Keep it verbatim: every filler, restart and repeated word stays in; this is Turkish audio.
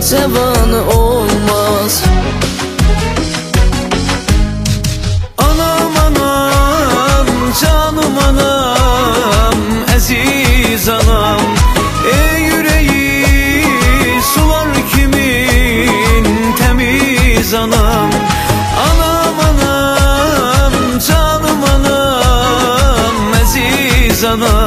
sevanı olmaz. Anam anam, canım anam, aziz anam. Ey yüreği sular kimin, temiz anam. Anam anam, canım anam, aziz anam.